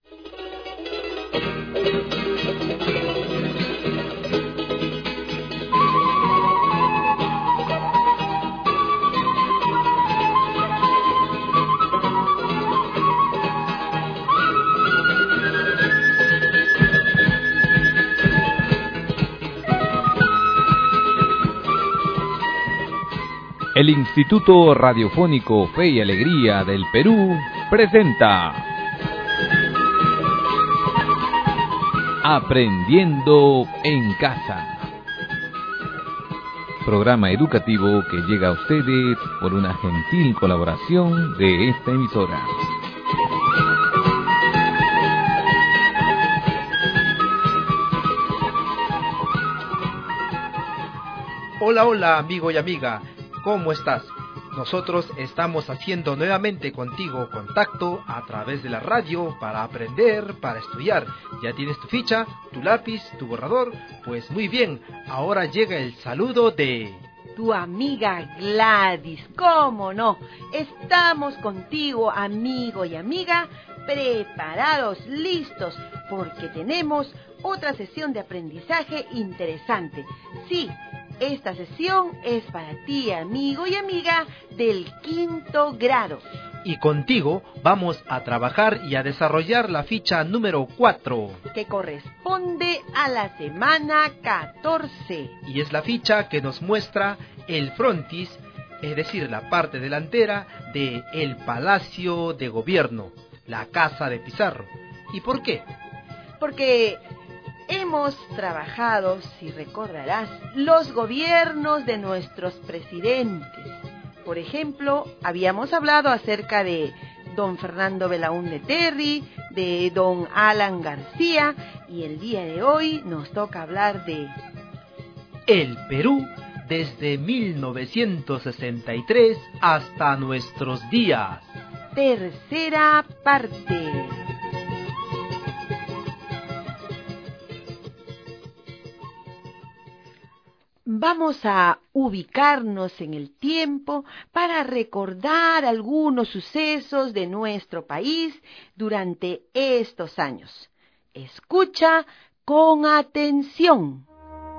El Instituto Radiofónico Fe y Alegría del Perú presenta Aprendiendo en Casa, programa educativo que llega a ustedes por una gentil colaboración de esta emisora. Hola, hola, amigo y amiga. ¿Cómo estás? Nosotros estamos haciendo nuevamente contigo contacto a través de la radio para aprender, para estudiar. ¿Ya tienes tu ficha, tu lápiz, tu borrador? Pues muy bien, ahora llega el saludo de... Tu amiga Gladys, ¿cómo no? Estamos contigo, amigo y amiga, preparados, listos, porque tenemos otra sesión de aprendizaje interesante. Sí, esta sesión es para ti, amigo y amiga del 5º grado. Y contigo vamos a trabajar y a desarrollar la ficha número 4, que corresponde a la semana 14. Y es la ficha que nos muestra el frontis, es decir, la parte delantera de el Palacio de Gobierno, la Casa de Pizarro. ¿Y por qué? Porque hemos trabajado, si recordarás, los gobiernos de nuestros presidentes. Por ejemplo, habíamos hablado acerca de don Fernando Belaúnde Terry, de don Alan García, y el día de hoy nos toca hablar de el Perú desde 1963 hasta nuestros días. Tercera parte. Vamos a ubicarnos en el tiempo para recordar algunos sucesos de nuestro país durante estos años. Escucha con atención.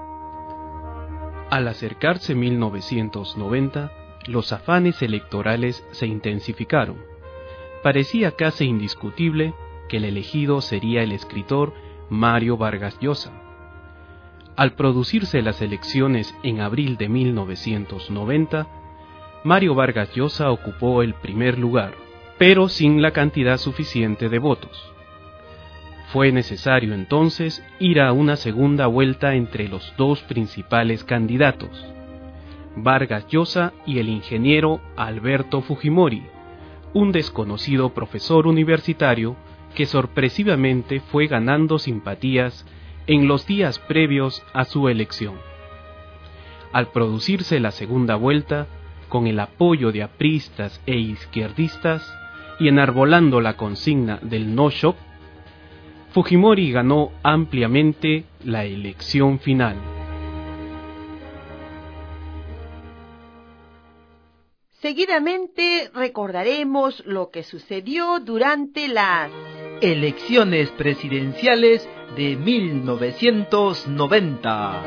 Al acercarse 1990, los afanes electorales se intensificaron. Parecía casi indiscutible que el elegido sería el escritor Mario Vargas Llosa. Al producirse las elecciones en abril de 1990, Mario Vargas Llosa ocupó el primer lugar, pero sin la cantidad suficiente de votos. Fue necesario entonces ir a una segunda vuelta entre los dos principales candidatos, Vargas Llosa y el ingeniero Alberto Fujimori, un desconocido profesor universitario que sorpresivamente fue ganando simpatías en los días previos a su elección. Al producirse la segunda vuelta, con el apoyo de apristas e izquierdistas y enarbolando la consigna del no shop, Fujimori ganó ampliamente la elección final. Seguidamente recordaremos lo que sucedió durante las elecciones presidenciales de 1990.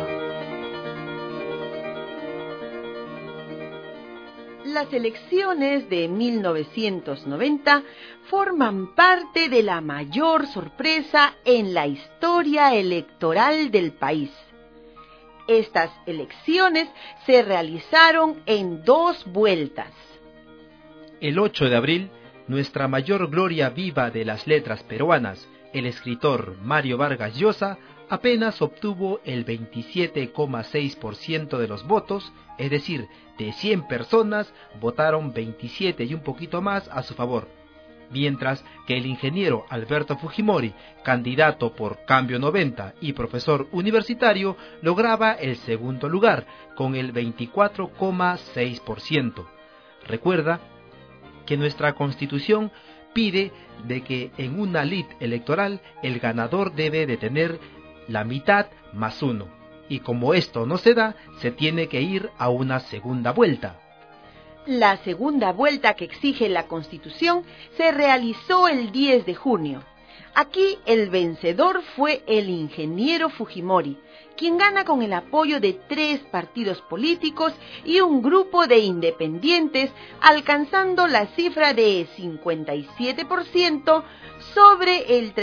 Las elecciones de 1990 forman parte de la mayor sorpresa en la historia electoral del país. Estas elecciones se realizaron en 2 vueltas. El 8 de abril, nuestra mayor gloria viva de las letras peruanas, el escritor Mario Vargas Llosa, apenas obtuvo el 27,6% de los votos, es decir, de 100 personas, votaron 27 y un poquito más a su favor, mientras que el ingeniero Alberto Fujimori, candidato por Cambio 90 y profesor universitario, lograba el segundo lugar, con el 24,6%. Recuerda que nuestra Constitución pide de que en una lid electoral el ganador debe de tener la mitad más 1, y como esto no se da, se tiene que ir a una segunda vuelta. La segunda vuelta que exige la Constitución se realizó el 10 de junio. Aquí el vencedor fue el ingeniero Fujimori, quien gana con el apoyo de 3 partidos políticos y un grupo de independientes, alcanzando la cifra de 57% sobre el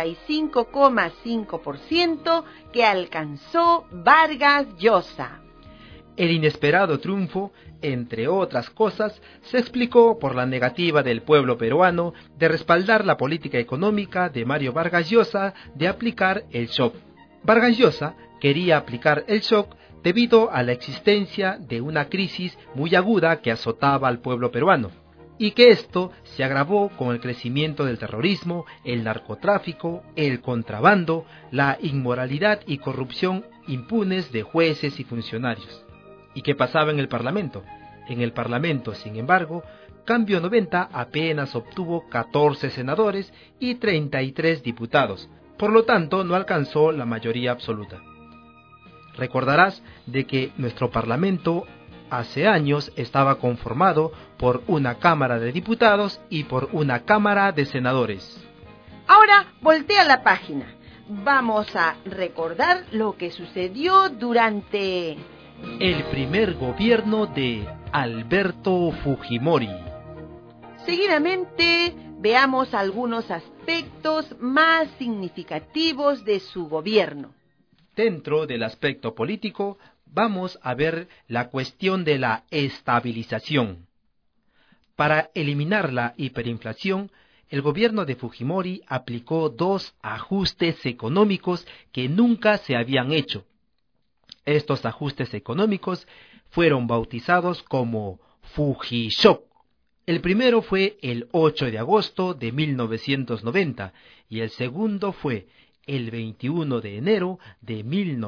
35,5% que alcanzó Vargas Llosa. El inesperado triunfo, entre otras cosas, se explicó por la negativa del pueblo peruano de respaldar la política económica de Mario Vargas Llosa de aplicar el shock. Vargas Llosa quería aplicar el shock debido a la existencia de una crisis muy aguda que azotaba al pueblo peruano, y que esto se agravó con el crecimiento del terrorismo, el narcotráfico, el contrabando, la inmoralidad y corrupción impunes de jueces y funcionarios. ¿Y qué pasaba en el Parlamento? En el Parlamento, sin embargo, Cambio 90 apenas obtuvo 14 senadores y 33 diputados, por lo tanto no alcanzó la mayoría absoluta. Recordarás de que nuestro Parlamento hace años estaba conformado por una Cámara de Diputados y por una Cámara de Senadores. Ahora voltea la página. Vamos a recordar lo que sucedió durante el primer gobierno de Alberto Fujimori. Seguidamente veamos algunos aspectos más significativos de su gobierno. Dentro del aspecto político, vamos a ver la cuestión de la estabilización. Para eliminar la hiperinflación, el gobierno de Fujimori aplicó 2 ajustes económicos que nunca se habían hecho. Estos ajustes económicos fueron bautizados como Fujishock. El primero fue el 8 de agosto de 1990 y el segundo fue el 21 de enero de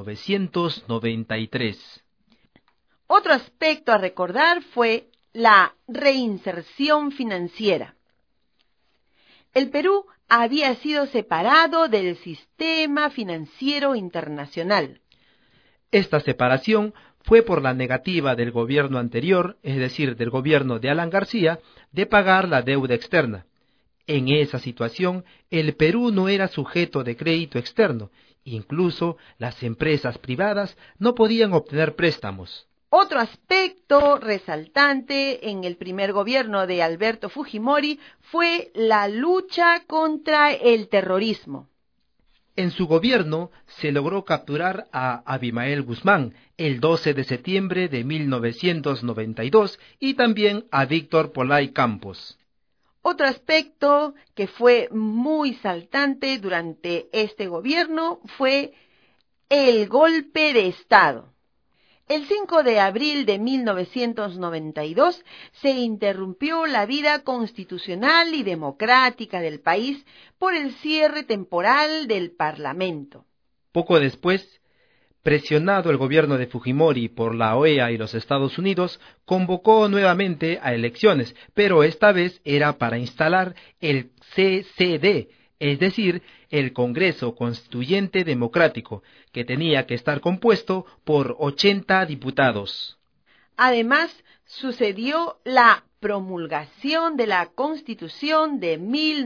1993. Otro aspecto a recordar fue la reinserción financiera. El Perú había sido separado del sistema financiero internacional. Esta separación fue por la negativa del gobierno anterior, es decir, del gobierno de Alan García, de pagar la deuda externa. En esa situación, el Perú no era sujeto de crédito externo, incluso las empresas privadas no podían obtener préstamos. Otro aspecto resaltante en el primer gobierno de Alberto Fujimori fue la lucha contra el terrorismo. En su gobierno se logró capturar a Abimael Guzmán el 12 de septiembre de 1992 y también a Víctor Polay Campos. Otro aspecto que fue muy saltante durante este gobierno fue el golpe de Estado. El 5 de abril de 1992 se interrumpió la vida constitucional y democrática del país por el cierre temporal del Parlamento. Poco después, presionado el gobierno de Fujimori por la OEA y los Estados Unidos, convocó nuevamente a elecciones, pero esta vez era para instalar el CCD, es decir, el Congreso Constituyente Democrático, que tenía que estar compuesto por 80 diputados. Además, sucedió la promulgación de la Constitución de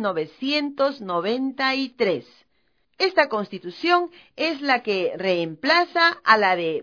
1993. Esta Constitución es la que reemplaza a la de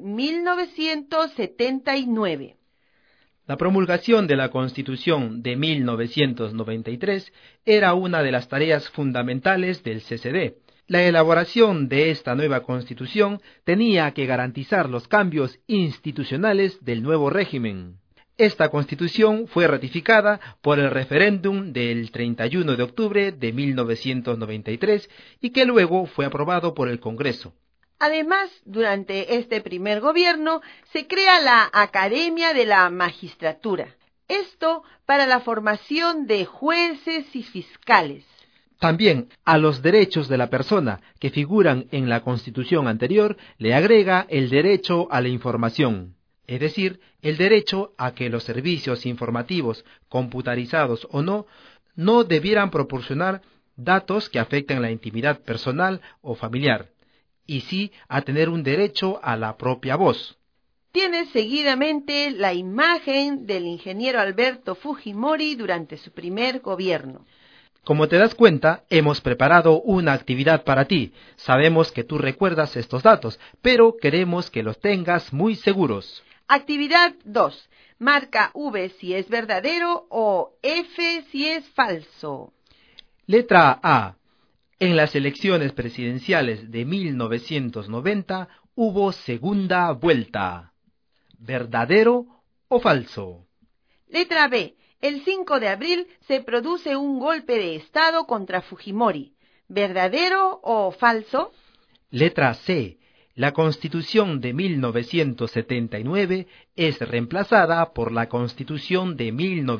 1979. La promulgación de la Constitución de 1993 era una de las tareas fundamentales del CCD. La elaboración de esta nueva Constitución tenía que garantizar los cambios institucionales del nuevo régimen. Esta Constitución fue ratificada por el referéndum del 31 de octubre de 1993 y que luego fue aprobado por el Congreso. Además, durante este primer gobierno se crea la Academia de la Magistratura. Esto para la formación de jueces y fiscales. También a los derechos de la persona que figuran en la Constitución anterior le agrega el derecho a la información, es decir, el derecho a que los servicios informativos, computarizados o no debieran proporcionar datos que afecten la intimidad personal o familiar, y sí a tener un derecho a la propia voz. Tiene seguidamente la imagen del ingeniero Alberto Fujimori durante su primer gobierno. Como te das cuenta, hemos preparado una actividad para ti. Sabemos que tú recuerdas estos datos, pero queremos que los tengas muy seguros. Actividad 2. Marca V si es verdadero o F si es falso. Letra A. En las elecciones presidenciales de 1990 hubo segunda vuelta. ¿Verdadero o falso? Letra B. El 5 de abril se produce un golpe de Estado contra Fujimori. ¿Verdadero o falso? Letra C. La Constitución de 1979 es reemplazada por la Constitución de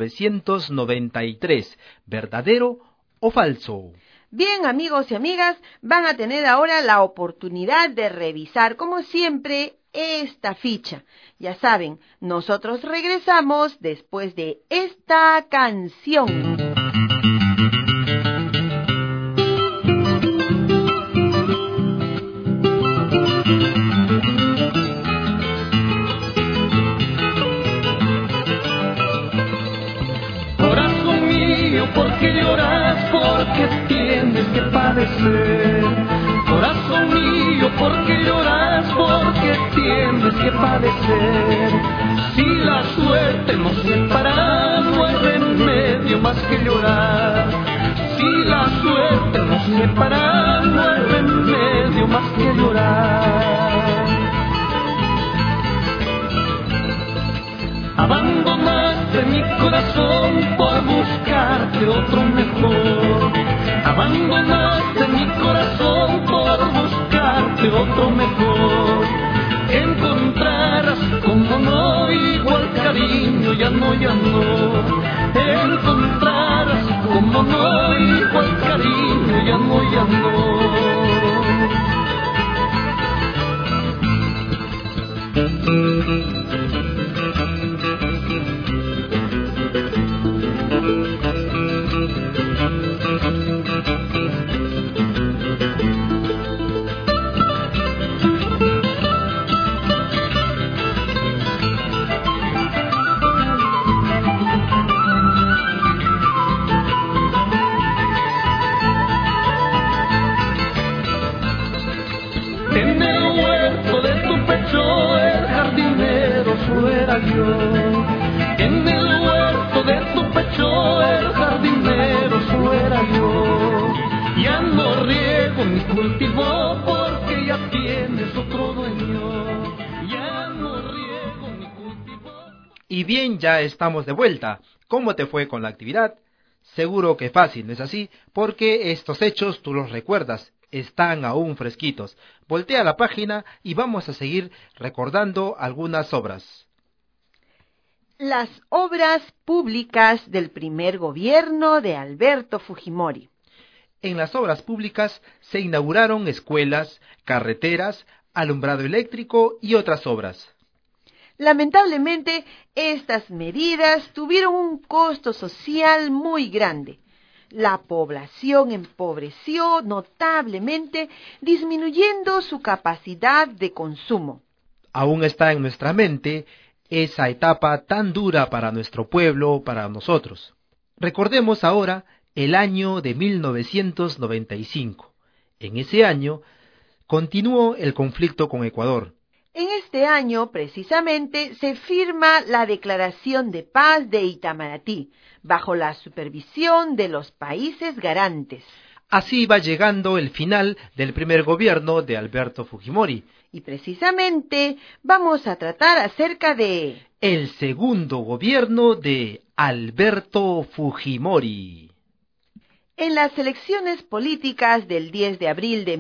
1993. ¿Verdadero o falso? Bien, amigos y amigas, van a tener ahora la oportunidad de revisar, como siempre, esta ficha. Ya saben, nosotros regresamos después de esta canción. Corazón mío, ¿por qué lloras? ¿Por qué tienes que padecer? Corazón mío, ¿por qué lloras? ¿Por qué tienes que padecer? Si la suerte nos separa, no hay remedio más que llorar. Si la suerte nos separa, no hay remedio más que llorar. Abandonaste mi corazón por buscarte otro mejor. Abandonaste mi corazón por buscarte otro mejor. Encontrarás como no igual cariño, ya no, ya no. Encontrarás como no igual cariño, ya no, ya no. En el huerto de tu pecho el jardinero fuera yo. En el huerto de tu pecho el jardinero fuera yo. Ya no riego mi cultivo porque ya tienes otro dueño. Ya no riego mi cultivo. Y bien, ya estamos de vuelta. ¿Cómo te fue con la actividad? Seguro que fácil, ¿no es así? Porque estos hechos tú los recuerdas. Están aún fresquitos. Voltea la página y vamos a seguir recordando algunas obras. Las obras públicas del primer gobierno de Alberto Fujimori. En las obras públicas se inauguraron escuelas, carreteras, alumbrado eléctrico y otras obras. Lamentablemente, estas medidas tuvieron un costo social muy grande. La población empobreció notablemente, disminuyendo su capacidad de consumo. Aún está en nuestra mente esa etapa tan dura para nuestro pueblo, para nosotros. Recordemos ahora el año de 1995. En ese año continuó el conflicto con Ecuador. En este año, precisamente, se firma la Declaración de Paz de Itamaraty, bajo la supervisión de los países garantes. Así va llegando el final del primer gobierno de Alberto Fujimori. Y precisamente vamos a tratar acerca de el segundo gobierno de Alberto Fujimori. En las elecciones políticas del 10 de abril de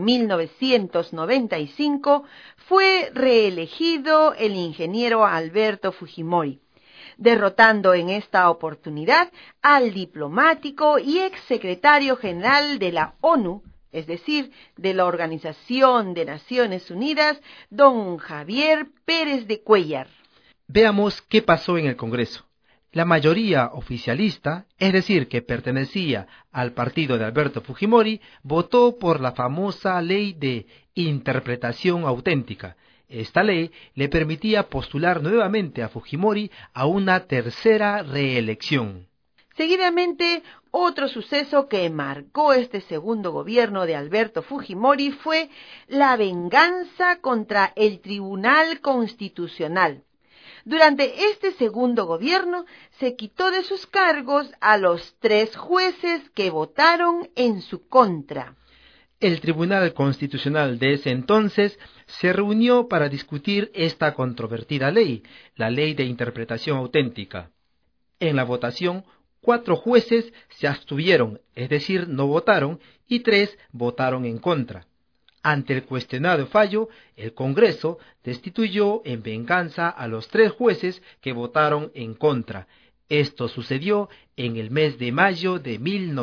1995 fue reelegido el ingeniero Alberto Fujimori, derrotando en esta oportunidad al diplomático y exsecretario general de la ONU, es decir, de la Organización de Naciones Unidas, don Javier Pérez de Cuéllar. Veamos qué pasó en el Congreso. La mayoría oficialista, es decir, que pertenecía al partido de Alberto Fujimori, votó por la famosa ley de interpretación auténtica. Esta ley le permitía postular nuevamente a Fujimori a una tercera reelección. Seguidamente, otro suceso que marcó este segundo gobierno de Alberto Fujimori fue la venganza contra el Tribunal Constitucional. Durante este segundo gobierno se quitó de sus cargos a los 3 jueces que votaron en su contra. El Tribunal Constitucional de ese entonces se reunió para discutir esta controvertida ley, la Ley de Interpretación Auténtica. En la votación, 4 jueces se abstuvieron, es decir, no votaron, y 3 votaron en contra. Ante el cuestionado fallo, el Congreso destituyó en venganza a los 3 jueces que votaron en contra. Esto sucedió en el mes de mayo de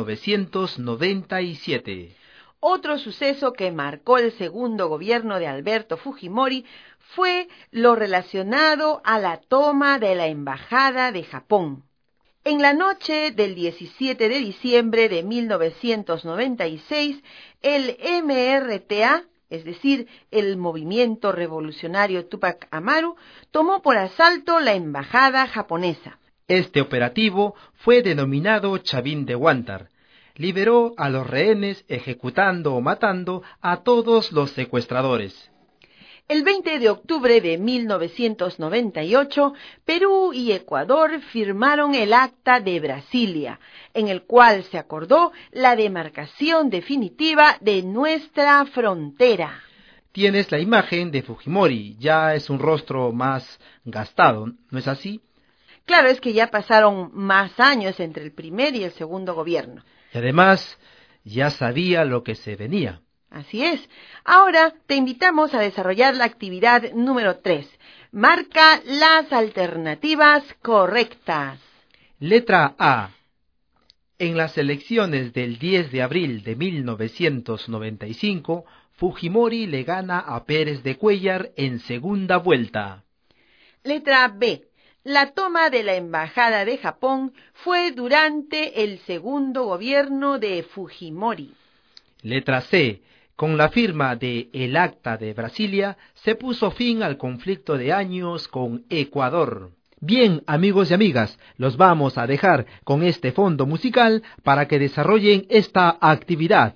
1997. Otro suceso que marcó el segundo gobierno de Alberto Fujimori fue lo relacionado a la toma de la Embajada de Japón. En la noche del 17 de diciembre de 1996, el MRTA, es decir, el Movimiento Revolucionario Tupac Amaru, tomó por asalto la embajada japonesa. Este operativo fue denominado Chavín de Huántar. Liberó a los rehenes ejecutando o matando a todos los secuestradores. El 20 de octubre de 1998, Perú y Ecuador firmaron el Acta de Brasilia, en el cual se acordó la demarcación definitiva de nuestra frontera. Tienes la imagen de Fujimori, ya es un rostro más gastado, ¿no es así? Claro, es que ya pasaron más años entre el primer y el segundo gobierno. Y además, ya sabía lo que se venía. Así es. Ahora te invitamos a desarrollar la actividad número 3. Marca las alternativas correctas. Letra A. En las elecciones del 10 de abril de 1995, Fujimori le gana a Pérez de Cuéllar en segunda vuelta. Letra B. La toma de la Embajada de Japón fue durante el segundo gobierno de Fujimori. Letra C. Con la firma de el Acta de Brasilia se puso fin al conflicto de años con Ecuador. Bien, amigos y amigas, los vamos a dejar con este fondo musical para que desarrollen esta actividad.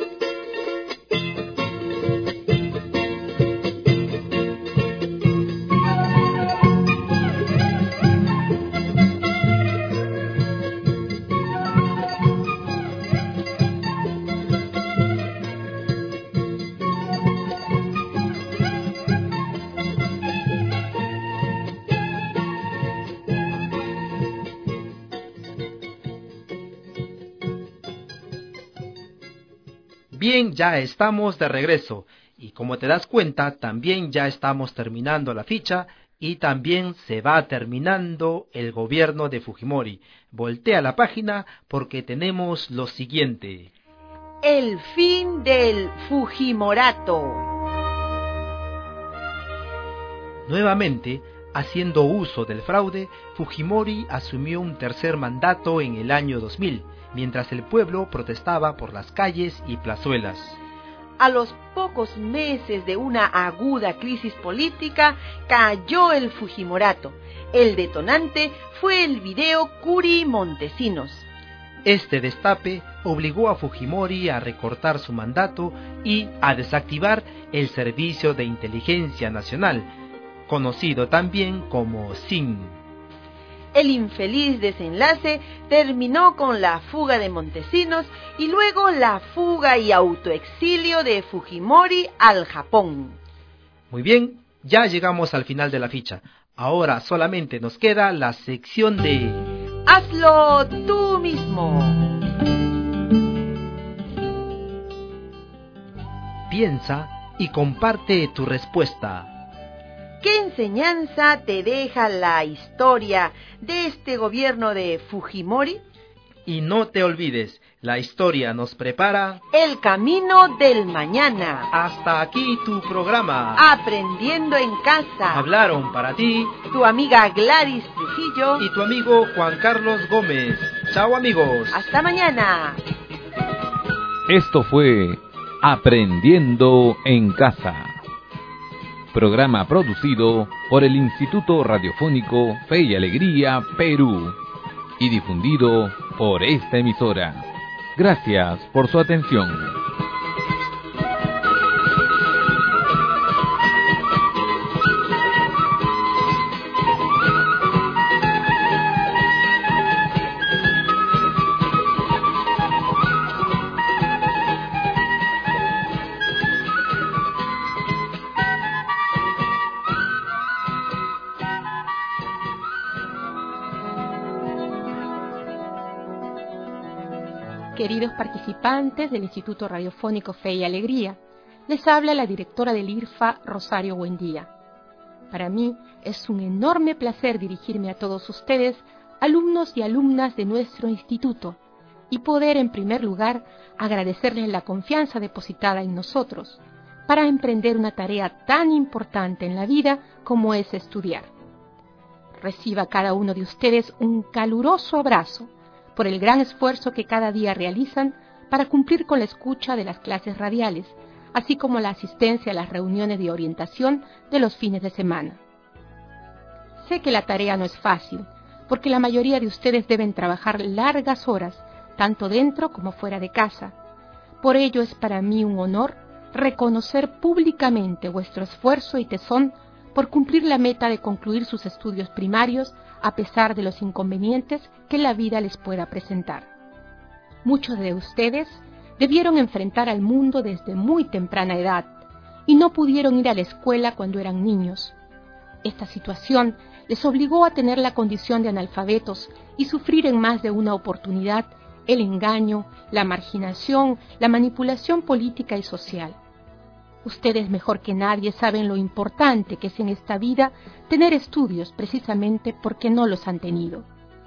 Bien, ya estamos de regreso y como te das cuenta, también ya estamos terminando la ficha y también se va terminando el gobierno de Fujimori. Voltea la página porque tenemos lo siguiente. El fin del Fujimorato. Nuevamente, haciendo uso del fraude, Fujimori asumió un tercer mandato en el año 2000. Mientras el pueblo protestaba por las calles y plazuelas. A los pocos meses de una aguda crisis política, cayó el Fujimorato. El detonante fue el video Curi Montesinos. Este destape obligó a Fujimori a recortar su mandato y a desactivar el Servicio de Inteligencia Nacional, conocido también como SIN. El infeliz desenlace terminó con la fuga de Montesinos y luego la fuga y autoexilio de Fujimori al Japón. Muy bien, ya llegamos al final de la ficha. Ahora solamente nos queda la sección de... ¡Hazlo tú mismo! Piensa y comparte tu respuesta. ¿Qué enseñanza te deja la historia de este gobierno de Fujimori? Y no te olvides, la historia nos prepara el camino del mañana. Hasta aquí tu programa. Aprendiendo en casa. Hablaron para ti tu amiga Gladys Trujillo y tu amigo Juan Carlos Gómez. Chao, amigos. Hasta mañana. Esto fue Aprendiendo en Casa. Programa producido por el Instituto Radiofónico Fe y Alegría, Perú, y difundido por esta emisora. Gracias por su atención. Queridos participantes del Instituto Radiofónico Fe y Alegría, les habla la directora del IRFA, Rosario Buendía. Para mí es un enorme placer dirigirme a todos ustedes, alumnos y alumnas de nuestro instituto, y poder en primer lugar agradecerles la confianza depositada en nosotros para emprender una tarea tan importante en la vida como es estudiar. Reciba cada uno de ustedes un caluroso abrazo por el gran esfuerzo que cada día realizan para cumplir con la escucha de las clases radiales, así como la asistencia a las reuniones de orientación de los fines de semana. Sé que la tarea no es fácil, porque la mayoría de ustedes deben trabajar largas horas, tanto dentro como fuera de casa. Por ello es para mí un honor reconocer públicamente vuestro esfuerzo y tesón por cumplir la meta de concluir sus estudios primarios a pesar de los inconvenientes que la vida les pueda presentar. Muchos de ustedes debieron enfrentar al mundo desde muy temprana edad y no pudieron ir a la escuela cuando eran niños. Esta situación les obligó a tener la condición de analfabetos y sufrir en más de una oportunidad el engaño, la marginación, la manipulación política y social. Ustedes mejor que nadie saben lo importante que es en esta vida tener estudios precisamente porque no los han tenido.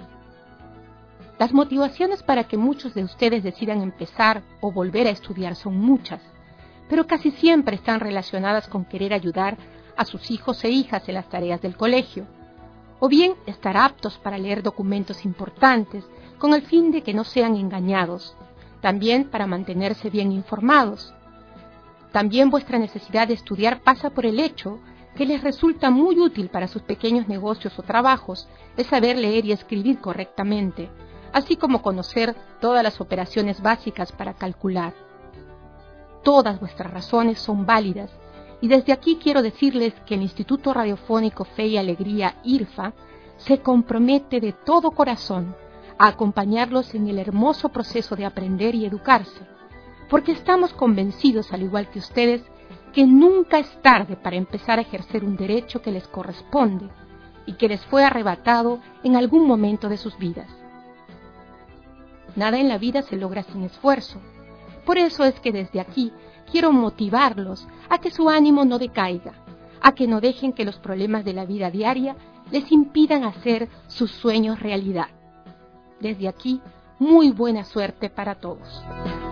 Las motivaciones para que muchos de ustedes decidan empezar o volver a estudiar son muchas, pero casi siempre están relacionadas con querer ayudar a sus hijos e hijas en las tareas del colegio, o bien estar aptos para leer documentos importantes con el fin de que no sean engañados, también para mantenerse bien informados. También vuestra necesidad de estudiar pasa por el hecho que les resulta muy útil para sus pequeños negocios o trabajos el saber leer y escribir correctamente, así como conocer todas las operaciones básicas para calcular. Todas vuestras razones son válidas y desde aquí quiero decirles que el Instituto Radiofónico Fe y Alegría IRFA se compromete de todo corazón a acompañarlos en el hermoso proceso de aprender y educarse, porque estamos convencidos, al igual que ustedes, que nunca es tarde para empezar a ejercer un derecho que les corresponde y que les fue arrebatado en algún momento de sus vidas. Nada en la vida se logra sin esfuerzo. Por eso es que desde aquí quiero motivarlos a que su ánimo no decaiga, a que no dejen que los problemas de la vida diaria les impidan hacer sus sueños realidad. Desde aquí, muy buena suerte para todos.